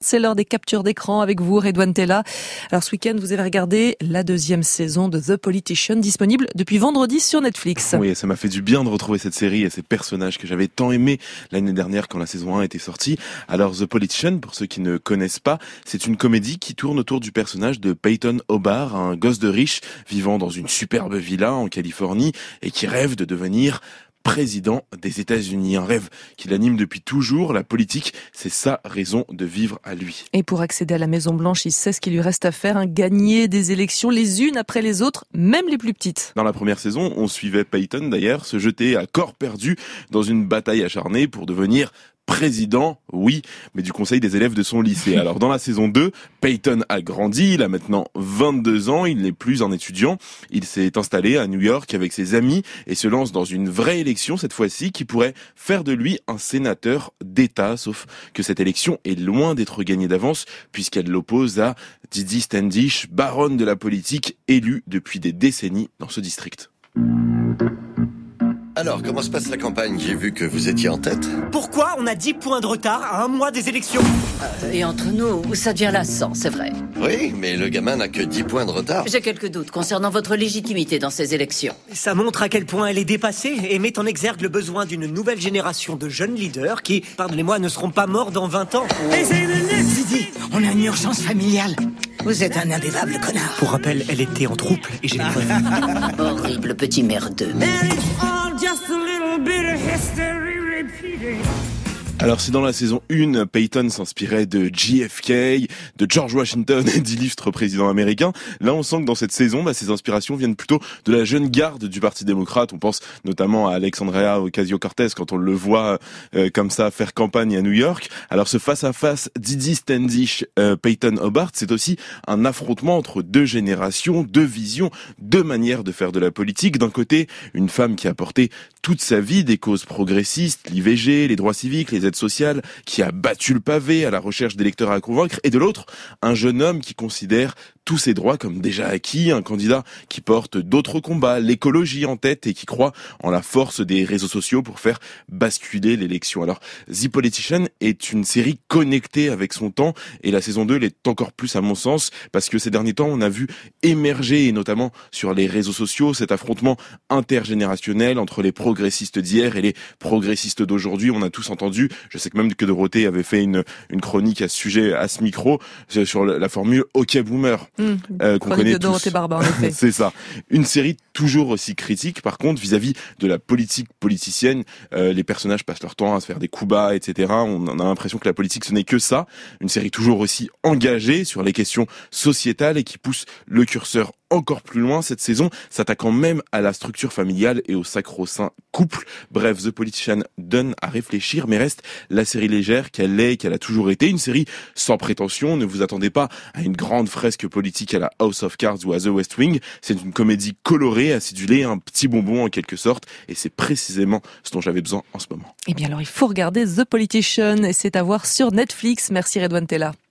C'est l'heure des captures d'écran avec vous, Redouane Tella. Alors ce week-end, vous avez regardé la 2e saison de The Politician, disponible depuis vendredi sur Netflix. Oui, ça m'a fait du bien de retrouver cette série et ces personnages que j'avais tant aimés l'année dernière quand la saison 1 était sortie. Alors The Politician, pour ceux qui ne connaissent pas, c'est une comédie qui tourne autour du personnage de Peyton Hobart, un gosse de riche vivant dans une superbe villa en Californie et qui rêve de devenir président des États-Unis, un rêve qui l'anime depuis toujours. La politique, c'est sa raison de vivre à lui. Et pour accéder à la Maison-Blanche, il sait ce qu'il lui reste à faire, gagner des élections les unes après les autres, même les plus petites. Dans la première saison, on suivait Peyton d'ailleurs se jeter à corps perdu dans une bataille acharnée pour devenir président, oui, mais du conseil des élèves de son lycée. Alors dans la saison 2, Peyton a grandi, il a maintenant 22 ans, il n'est plus un étudiant, il s'est installé à New York avec ses amis et se lance dans une vraie élection cette fois-ci qui pourrait faire de lui un sénateur d'État, sauf que cette élection est loin d'être gagnée d'avance puisqu'elle l'oppose à Didi Standish, baronne de la politique, élue depuis des décennies dans ce district. Alors, comment se passe la campagne? J'ai vu que vous étiez en tête. Pourquoi on a 10 points de retard à un mois des élections? Et entre nous, ça devient lassant, c'est vrai. Oui, mais le gamin n'a que 10 points de retard. J'ai quelques doutes concernant votre légitimité dans ces élections. Ça montre à quel point elle est dépassée et met en exergue le besoin d'une nouvelle génération de jeunes leaders qui, pardonnez-moi, ne seront pas morts dans 20 ans. Didi, on a une urgence familiale. Vous êtes un imbuvable connard. Pour rappel, elle était en trouble et j'ai les preuves. Horrible petit merdeux. Alors si dans la saison 1, Peyton s'inspirait de JFK, de George Washington et d'illustres présidents américains, là on sent que dans cette saison, ses inspirations viennent plutôt de la jeune garde du Parti démocrate. On pense notamment à Alexandria Ocasio-Cortez quand on le voit comme ça faire campagne à New York. Alors ce face-à-face Didi Standish, Peyton Hobart, c'est aussi un affrontement entre deux générations, deux visions, deux manières de faire de la politique. D'un côté, une femme qui a porté toute sa vie des causes progressistes, l'IVG, les droits civiques, les aides sociales, qui a battu le pavé à la recherche d'électeurs à convaincre, et de l'autre, un jeune homme qui considère tous ses droits comme déjà acquis, un candidat qui porte d'autres combats, l'écologie en tête et qui croit en la force des réseaux sociaux pour faire basculer l'élection. Alors, The Politician est une série connectée avec son temps et la saison 2 l'est encore plus à mon sens parce que ces derniers temps, on a vu émerger, et notamment sur les réseaux sociaux, cet affrontement intergénérationnel entre les progressistes d'hier et les progressistes d'aujourd'hui. On a tous entendu, je sais que même que Dorothée avait fait une chronique à ce sujet, à ce micro, sur la formule « OK Boomer ». Qu'on connaît de Dorothée tous. Barba, en effet. C'est ça. Une série toujours aussi critique, par contre, vis-à-vis de la politique politicienne. Les personnages passent leur temps à se faire des coups bas, etc. On a l'impression que la politique, ce n'est que ça. Une série toujours aussi engagée sur les questions sociétales et qui pousse le curseur encore plus loin cette saison, s'attaquant même à la structure familiale et au sacro-saint couple. Bref, The Politician donne à réfléchir, mais reste la série légère qu'elle est et qu'elle a toujours été. Une série sans prétention. Ne vous attendez pas à une grande fresque politique à la House of Cards ou à The West Wing. C'est une comédie colorée, acidulée, un petit bonbon en quelque sorte. Et c'est précisément ce dont j'avais besoin en ce moment. Eh bien alors, il faut regarder The Politician et c'est à voir sur Netflix. Merci Redouane Tella.